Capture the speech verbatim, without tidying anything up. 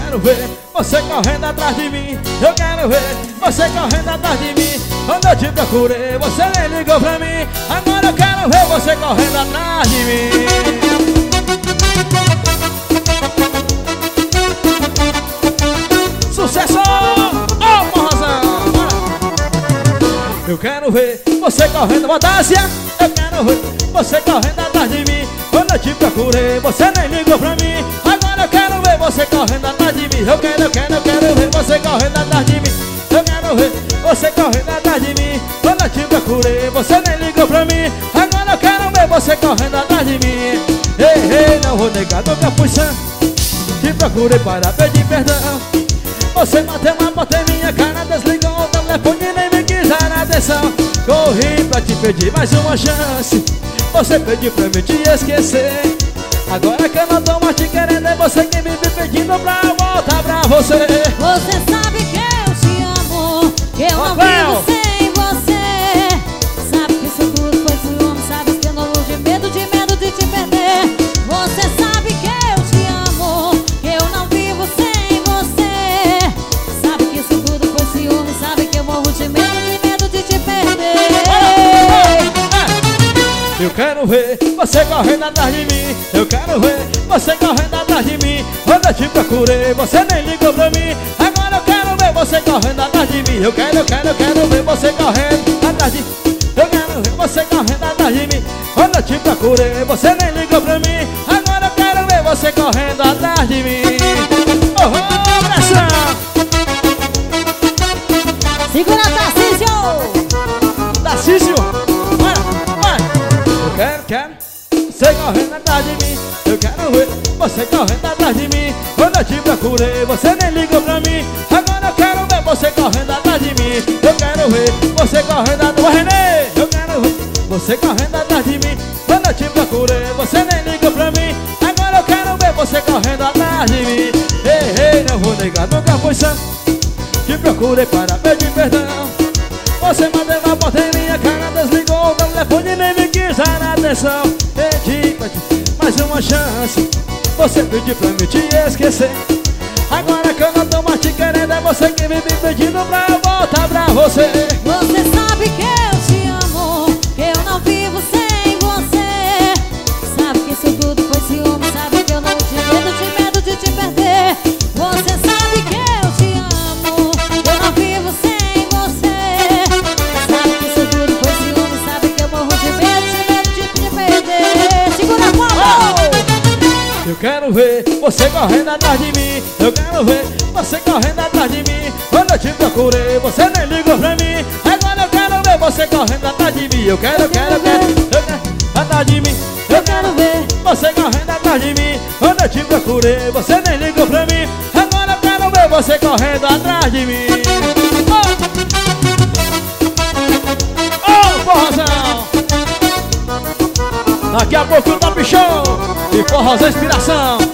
quero ver você correndo atrás de mim. Eu quero ver você correndo atrás de mim. Quando eu te procurei, você nem ligou pra mim. Agora eu quero ver você correndo atrás de mim. Sucesso! Oh, porrazão! Eu quero ver você correndo, Botácia. Eu quero ver você correndo atrás de mim. Quando eu te procurei, você nem ligou pra mim. Agora eu quero ver você correndo atrás de mim. Eu quero, eu quero, eu quero ver você correndo atrás de mim. Eu quero ver você correndo atrás de mim. Quando eu te procurei, você nem ligou pra mim. Agora eu quero ver você correndo atrás de mim. Ei, ei, não vou negar, nunca fui santo. Te procurei para pedir perdão. Você bateu uma porta em minha cara, desligou o telefone e nem me quis dar atenção. Corri pra te pedir mais uma chance. Você pediu pra mim te esquecer. Agora que eu não tô mais te querendo, é você que me vive pedindo pra voltar pra você. Você sabe que eu te amo, que eu não vivo sem você. Sabe que isso tudo foi ciúme, sabe que eu não luto de medo, de medo de te perder. Você sabe que eu te amo, que eu não vivo sem você. Sabe que isso tudo foi ciúme, sabe que eu morro de medo, de medo de te perder. Eu quero ver você correndo atrás de mim. Eu quero ver você correndo atrás de mim. Quando eu te procurei, você nem ligou pra mim. Agora eu quero ver você correndo atrás de mim. Eu quero, eu quero, eu quero ver você correndo atrás de mim. Eu quero ver você correndo atrás de mim. Quando eu te procurei, você nem ligou pra mim. Agora eu quero ver você correndo atrás de mim. Oh, oh, pressão! Segura, Tarcísio! Tarcísio! Quero, quero você correndo atrás de mim. Eu quero ver você correndo atrás de mim. Quando eu te procurei, você nem ligou pra mim. Agora eu quero ver você correndo atrás de mim. Eu quero ver você correndo atrás de mim. Renê! Eu quero ver você correndo atrás de mim. Quando eu te procurei, você nem ligou pra mim. Agora eu quero ver você correndo atrás de mim. Ei, ei, não vou negar, nunca fui santo. Te procurei para pedir perdão. Você bateu na porta em minha cara, desligou o telefone e nem me quis dar atenção. Pedi pra ti mais uma chance. Você pediu pra mim te esquecer. Agora que eu não tô mais te querendo, é você que vive pedindo pra eu voltar pra você. Você sabe que eu te amo, que eu não vivo sem você. Sabe que isso tudo foi ciúme, sabe que eu não te medo, de medo de te perder. Você sabe que eu te amo, que eu não vivo sem você. Sabe que isso tudo foi ciúme, sabe que eu morro de medo, de medo de te perder. Segura a mão! Eu quero ver você correndo atrás de mim. Eu quero ver você correndo atrás de mim. Quando eu te procurei, você nem ligou pra mim. Agora eu quero ver você correndo atrás de mim. Eu quero, eu quero, eu quero, eu quero atrás de mim. Eu quero ver você correndo atrás de mim. Quando eu te procurei, você nem ligou pra mim. Agora eu quero ver você correndo atrás de mim. Oh, oh, forrozão! Daqui a pouco o Top Show e Forrozão Inspiração.